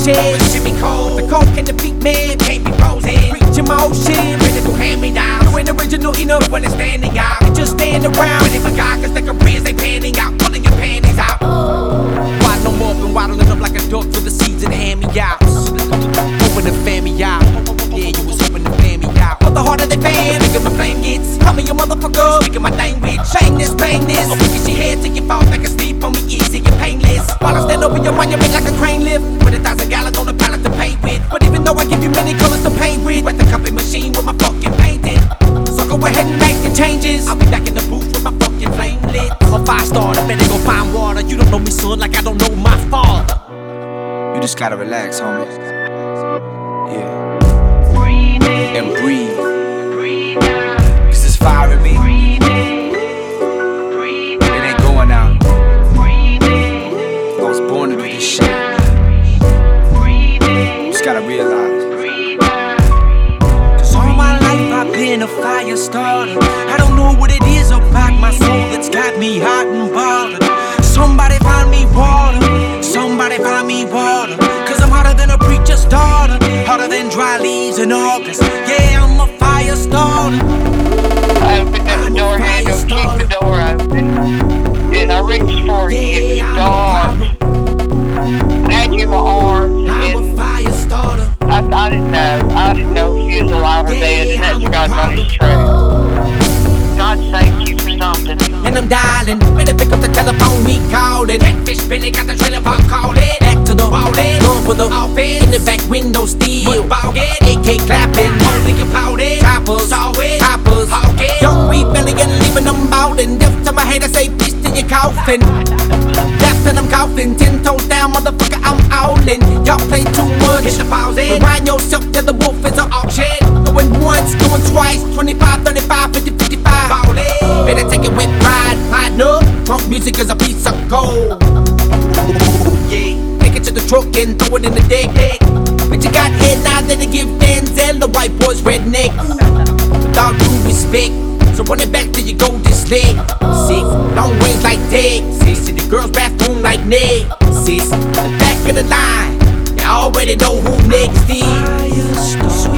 roaches. With a shimmy cold, the coke and the beat man can't be frozen. Reaching my ocean, ready to hand me down. You ain't original enough when it's standing out. You just stand around, ready for God, cause their careers they panning out. Pulling your panties out. Wide no more been waddling up like a duck for the seeds and hand me out. Hoping to fan me out. Yeah, you was hoping to fan me out. But the harder they fan, bigger my flame gets. Tell me your motherfucker, speaking my language. Shameless, painless. Freaking she head till you fall back and sleep on me easy and painless. While I stand over your monument like a crane lift. With 1,000 gallons on the pallet to paint with. But even though I give you many colors to paint with, wet the copy machine with my fucking painting. So go ahead and make the changes. I'll be back in the booth with my fucking flame lit. I'm a 5-star, I better go find water. You don't know me, son, like I don't know my father. You just gotta relax, homie. Yeah. And breathe. Cause it's fire in me. It ain't going out. I was born to do this shit. Just gotta realize. Cause all my life I've been a fire starter. I don't know what it is about my soul that's got me hot and bothered. Somebody find me water. Somebody find me water. Cause I'm hotter than a preacher's daughter. Hotter than dry leaves in August. Yeah, I'm a fire starter. I opened up the door handle, keep the door open. And I reached for you, it's dark. I had you in my arms, I'm a and fire starter. I didn't know. I didn't know if you was alive or dead, and that's God's honest truth. God saved you for something. And I'm dialing, better pick up the telephone, he calling. Catfish Billy got the trailer park calling. Back to the ballin', going for the offense. In the back window still ballin'. AK clapping, only applauding. Choppers, always, choppers, hawking. Young rebellion, leaving them ballin'. Death to my head, I say bitch to your coffin. Death till I'm coughing, 10 toes down, motherfucker, I'm owlin'. Y'all play too much, hit the pause in. Remind yourself that the wolf is an auction. Going once, going twice, 25, 35, 50, 55. Ballin', better take it with pride, partner. Punk music is a piece of gold. Yeah, take it to the truck and throw it in the deck. But you got head now that they give Denzel, the white boy's redneck. With all due respect, so run it back till you go this leg. Sis, long ways like Ted. Sis, in the girl's bathroom like Ned. Sis, the back of the line, you already know who next is.